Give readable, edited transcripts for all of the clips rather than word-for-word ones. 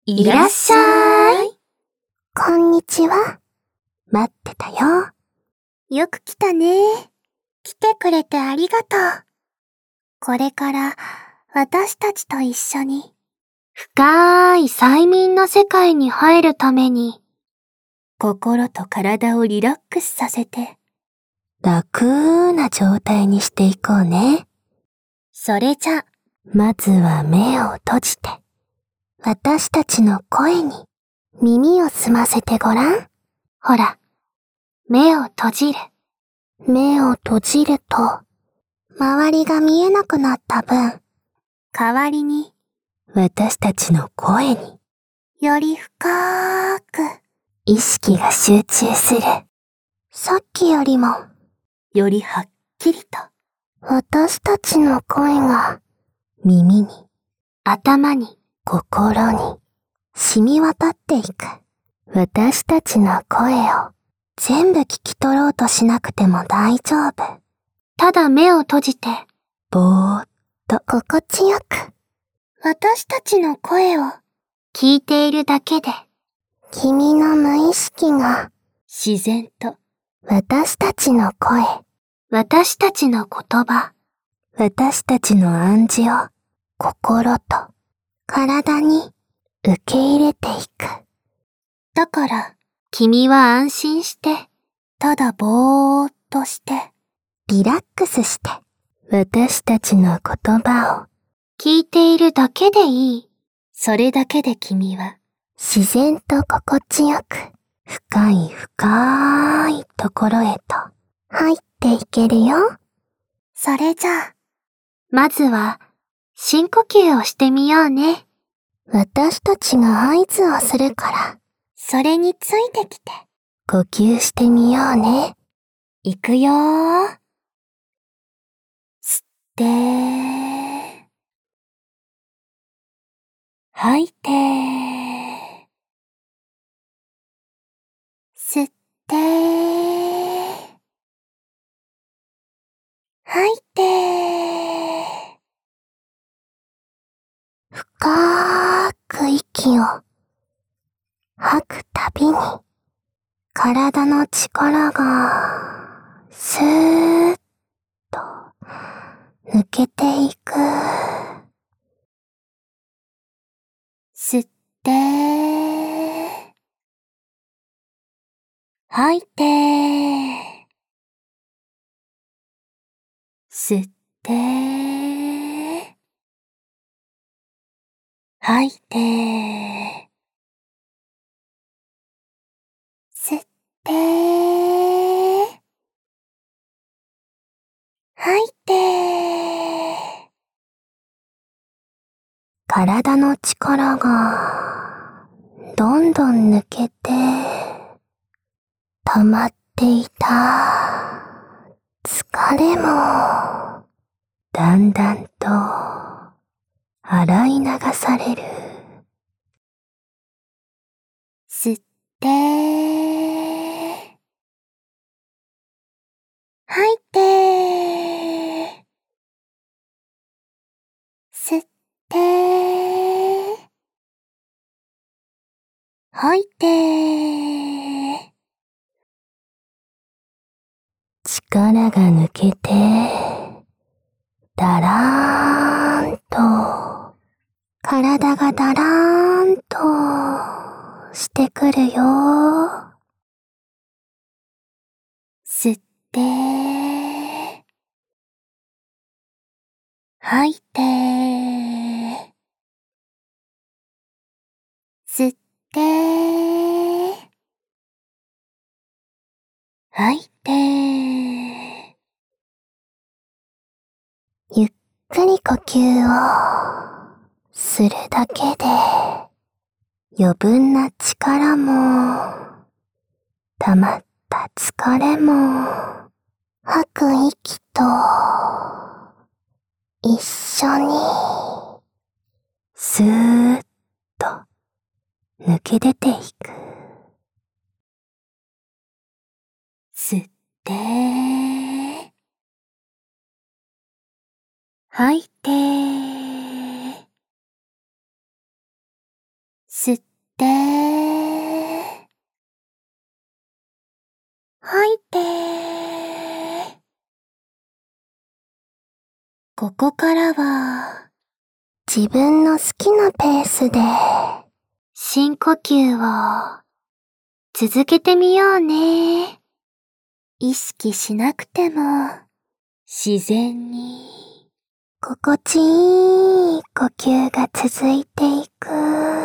いらっしゃい。 こんにちは。待ってたよ。 よく来たね。来てくれてありがとう。これから私たちと一緒に深い催眠の世界に入るために心と体をリラックスさせて楽な状態にしていこうね。 それじゃ、 まずは目を閉じて、私たちの声に耳を澄ませてごらん。 ほら、目を閉じる。 目を閉じると、周りが見えなくなった分、 代わりに私たちの声により深く意識が集中する。さっきよりも、 よりはっきりと私たちの声が耳に、 頭に心に染み渡っていく。私たちの声を全部聞き取ろうとしなくても大丈夫。 ただ目を閉じてぼーっと心地よく私たちの声を聞いているだけで君の無意識が自然と私たちの声、 私たちの言葉、 私たちの暗示を心と体に受け入れていく。 だから君は安心してただぼーっとしてリラックスして私たちの言葉を聞いているだけでいい。それだけで君は自然と心地よく深い深いところへと入っていけるよ。 それじゃあ、まずは深呼吸をしてみようね。 私たちが合図をするからそれについてきて。 呼吸してみようね。 いくよー。吸って、吐いて、吸って、吐いて、 深く息を吐くたびに体の力がスーッと抜けていく。 吸って、吐いて、吸って、吐いて、吸って、吐いて、 体の力がどんどん抜けて溜まっていた疲れもだんだんと洗い流される。 吸って、吐いて、吸って、吐いて、 力が抜けてだらーんと体がだらーんとしてくるよ。 吸って、吐いて、吸って、吐いて、 ゆっくり呼吸をするだけで余分な力も溜まった疲れも吐く息と一緒にスーッと抜け出ていく。 吸って、吐いて、吸って、吐いて。ここからは、 自分の好きなペースで深呼吸を続けてみようね。意識しなくても自然に心地いい呼吸が続いていく。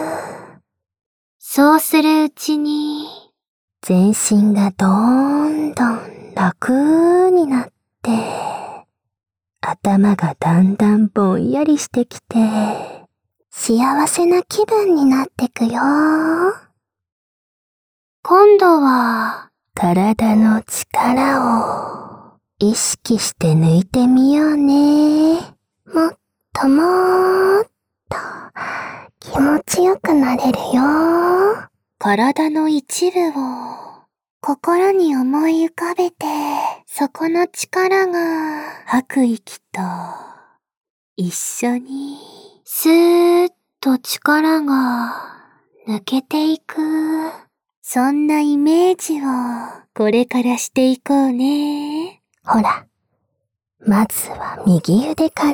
そうするうちに全身がどんどん楽になって、頭がだんだんぼんやりしてきて、幸せな気分になってくよ。 今度は体の力を意識して抜いてみようね。もっともっと気持ちよくなれるよ。 体の一部を心に思い浮かべて、そこの力が吐く息と一緒にスーッと力が抜けていく。そんなイメージをこれからしていこうね。 ほら、まずは右腕から。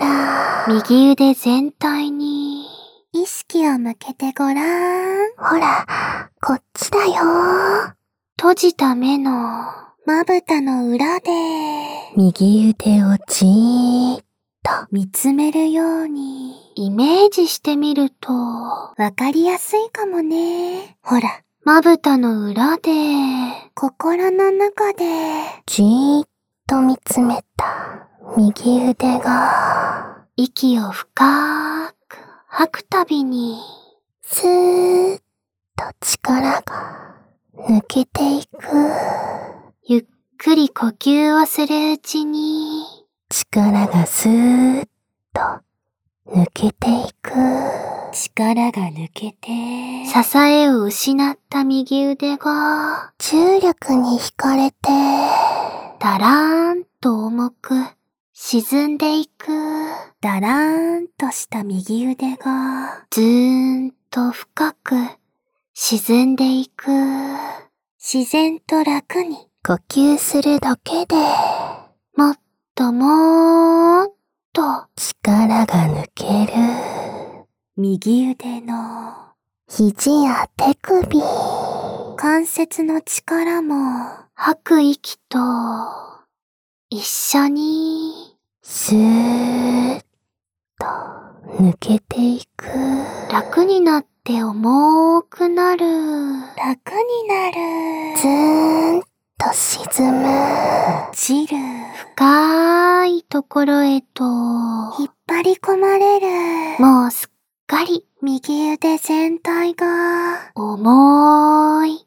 右腕全体に意識を向けてごらん。 ほら、こっちだよ。 閉じた目のまぶたの裏で右腕をじーっと見つめるようにイメージしてみるとわかりやすいかもね。ほら、まぶたの裏で心の中でじーっと見つめた右腕が息を深く吐くたびにスーッと力が抜けていく。 ゆっくり呼吸をするうちに力がスーッと抜けていく。 力が抜けて支えを失った右腕が重力に惹かれてだらーんと重く沈んでいく。だらーんとした右腕がずーんと深く沈んでいく。自然と楽に呼吸するだけでもっともーっと力が抜ける。 右腕の肘や手首、 関節の力も吐く息と一緒にスーッと抜けていく。 楽になって重くなる。楽になる。 ずーんと沈む。 落ちる。深いところへと引っ張り込まれる。もうすっかり右腕全体が重い。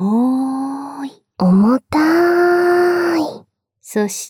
重たい。 そして、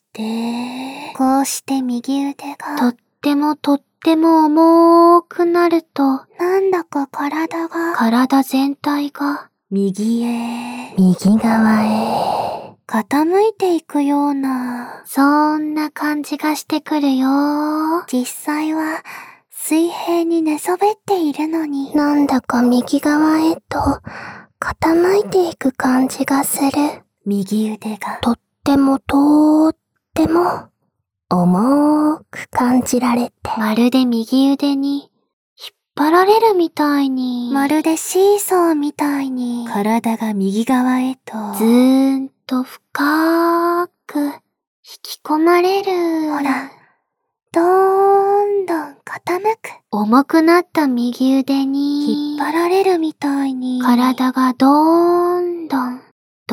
こうして右腕がとっても重くなると、なんだか体全体が右側へ傾いていくような、そんな感じがしてくるよ。実際は水平に寝そべっているのに、 なんだか右側へと傾いていく感じがする。 右腕がとっても重く感じられて、 まるで右腕に引っ張られるみたいに、まるでシーソーみたいに、体が右側へとずーんと深く引き込まれる。ほら、どんどん傾く。重くなった右腕に引っ張られるみたいに、体がどんどん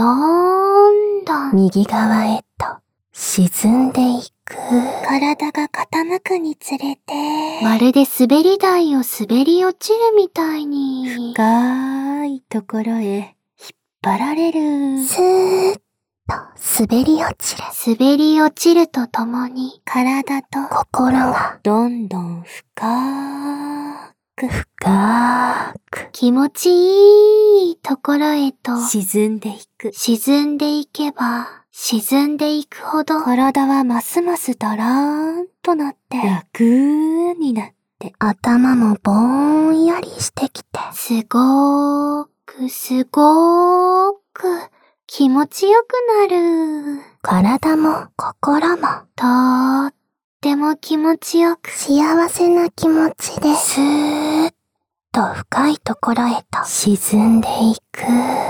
右側へと沈んでいく。 体が傾くにつれて、まるで滑り台を滑り落ちるみたいに、深いところへ引っ張られる。 スーッと滑り落ちる。 滑り落ちるとともに、体と心がどんどん深く気持ちいいところへと沈んでいく。沈んでいけば沈んでいくほど体はますますだらーんとなって楽になって頭もぼんやりしてきて、 すごーく気持ちよくなる。 体も心もとーっても気持ちよく、 幸せな気持ちで、 スーッと深いところへと沈んでいく。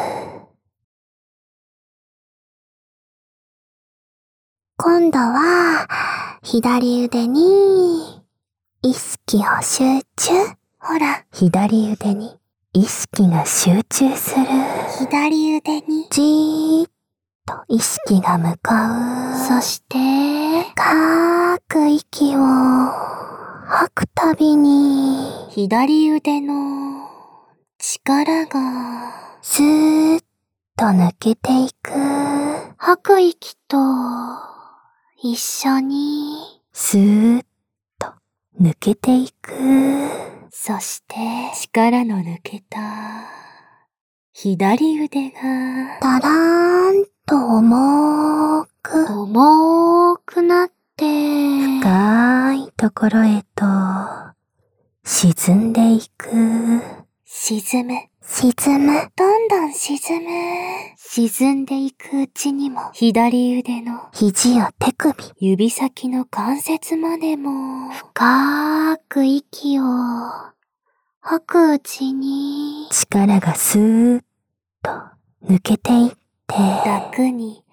今度は、左腕に、意識を集中。 ほら、 左腕に、意識が集中する。 左腕に、 じーっと意識が向かう。 そして、 深く息を吐くたびに、 左腕の力が、 スーッと抜けていく。 吐く息と一緒に、 スーッと抜けていく。 そして力の抜けた左腕がだらーんと重くなって深いところへと沈んでいく。 沈むどんどん沈んでいくうちにも左腕の肘や手首、 指先の関節までも深く息を吐くうちに力がスーッと抜けていって、 楽に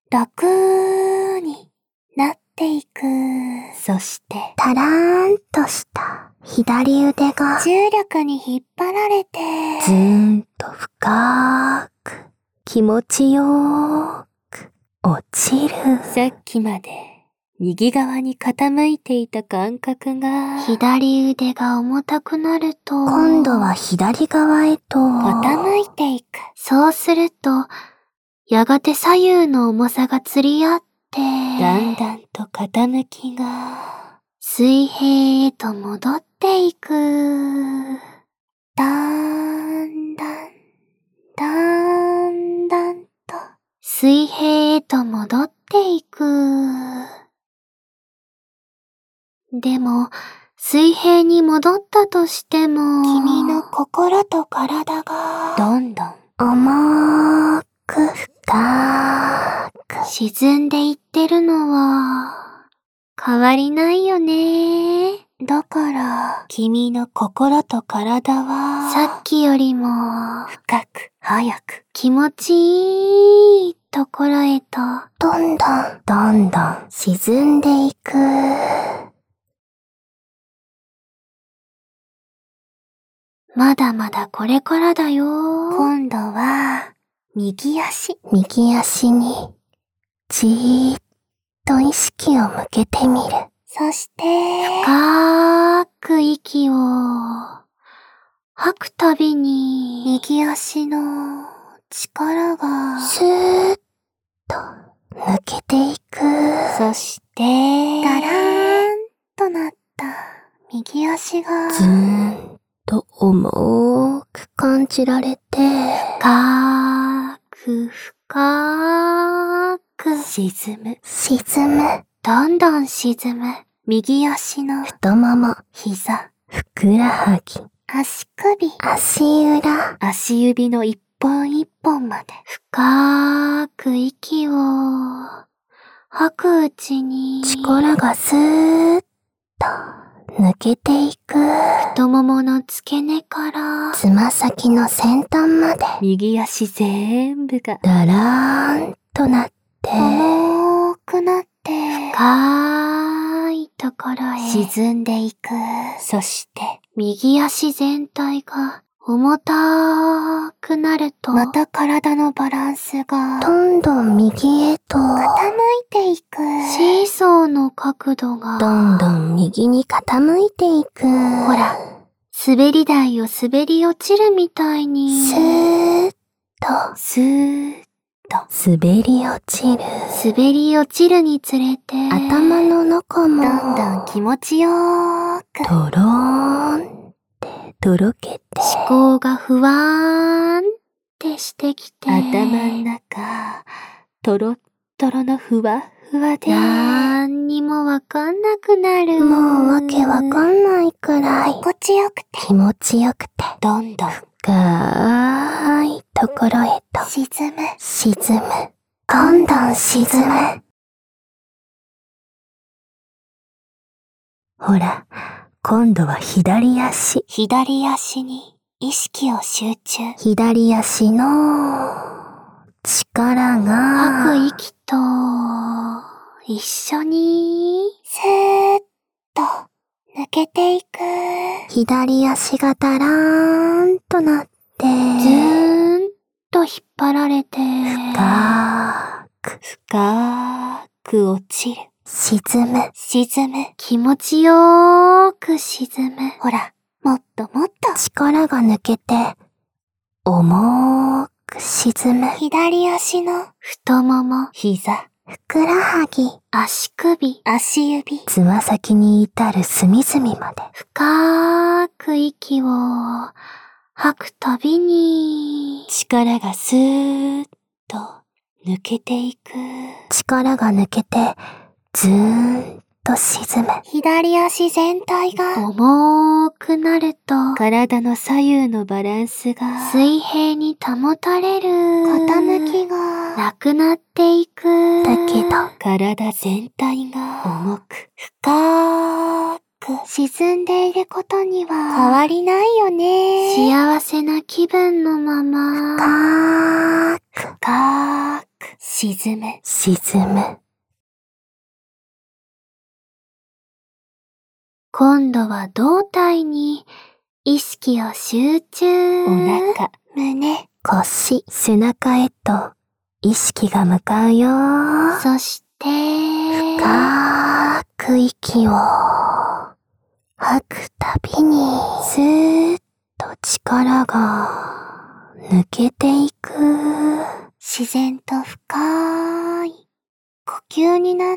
なっていく。そしてたらーんとした左腕が重力に引っ張られてずーんと深く気持ちよーく落ちる。 さっきまで右側に傾いていた感覚が左腕が重たくなると今度は左側へと傾いていく。そうするとやがて左右の重さが釣り合ってだんだんと傾きが水平へと戻っていく。だんだんと水平へと戻っていく。でも、水平に戻ったとしても、 君の心と体がどんどん重く深く沈んでいってるのは、変わりないよね。だから、君の心と体は、さっきよりも、深く、早く、気持ちいいところへと、 どんどん沈んでいく。 まだまだこれからだよ。今度は、右足に、じーっと意識を向けてみる。 そして、深く息を吐くたびに、右足の力が、 スーッと抜けていく。 そして、だらーんとなった右足が、 ずーんと重く感じられて、 深く沈む。どんどん沈む。右足の太もも、 膝、 ふくらはぎ、 足首、 足裏、 足指の一本一本まで深く息を吐くうちに力がスーッと抜けていく。 太ももの付け根からつま先の先端まで右足全部がだらーんとなって重くなって深いところへ沈んでいく。そして右足全体が重たくなるとまた体のバランスがどんどん右へと傾いていく。シーソーの角度がどんどん右に傾いていく。 ほら、滑り台を滑り落ちるみたいにスーッと滑り落ちる。 滑り落ちるにつれて頭の中もどんどん気持ちよーくとろーんってとろけて思考がふわーんってしてきて頭の中トロットロのふわふわで、 なんにもわかんなくなる。 もうわけわかんないくらい、 心地よくて、 気持ちよくて、 どんどん深いところへと、 沈む。 沈む。どんどん沈む。ほら、今度は左足。 左足に意識を集中。 左足の力が、 吐く息と一緒にスーッと抜けていく。 左足がだらーんとなって、 ずーんと引っ張られて、深く落ちる。 沈む。 沈む。気持ちよーく沈む。ほら、もっともっと。 力が抜けて、重く沈む。 左足の太もも、膝、 ふくらはぎ、 足首、足指、 つま先に至る隅々まで。 深く息を吐くたびに、力がスーッと抜けていく。 力が抜けて、ずーんと沈む。 左足全体が重くなると、体の左右のバランスが水平に保たれる。傾きがなくなっていく。 だけど、 体全体が重く、深く沈んでいることには変わりないよね。幸せな気分のまま、深く沈む。 沈む。 今度は胴体に意識を集中。お腹、胸、 腰、背中へと意識が向かうよ。 そして、 深く息を吐くたびに、スーッと力が抜けていく。 自然と深い呼吸になって、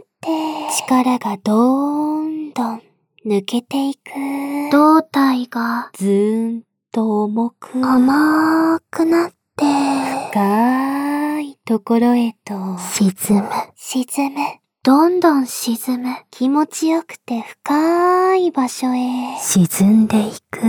力がどんどん抜けていく。胴体がずーんと重く、 重くなって、 深いところへと沈む。 沈む。どんどん沈む。気持ちよくて深い場所へ沈んでいく。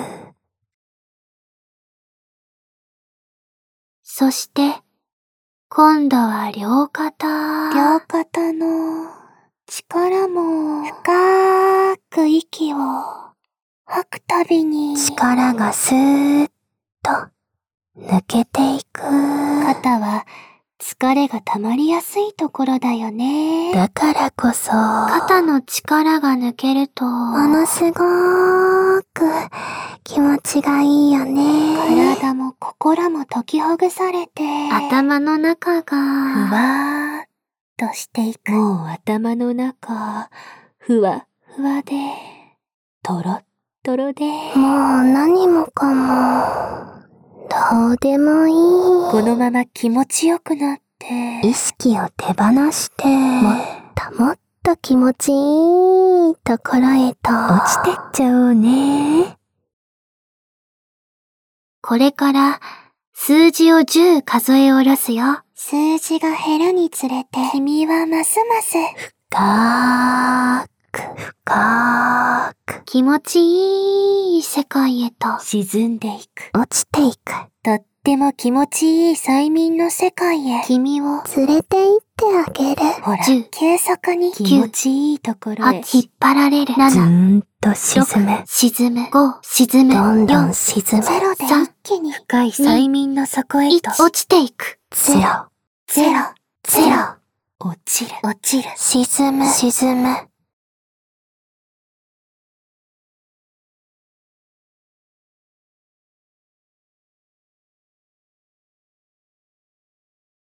そして、今度は両肩。両肩の力も深く息を吐くたびに力がスーッと抜けていく。 肩は疲れが溜まりやすいところだよね。 だからこそ、 肩の力が抜けると、 ものすごーく気持ちがいいよね。 体も心も解きほぐされて、頭の中がふわーっとしていく。もう頭の中、ふわふわで、とろっとろで、 もう何もかも、どうでもいい。 このまま気持ちよくなって、 意識を手放して、もっともっと気持ちいいところへと落ちてっちゃおうね。 これから数字を10数え下ろすよ。数字が減るにつれて、君はますます深く、深く、 気持ちいい世界へと沈んでいく。 落ちていく。 とっても気持ちいい催眠の世界へ君を連れて行ってあげる。 ほら、急速に気持ちいいところへ引っ張られる。 ずーんと沈む。 沈む。5、沈む。 どんどん沈む。 0で一気に深い催眠の底へと落ちていく。 0、 0、0、落ちる。 沈む、沈む。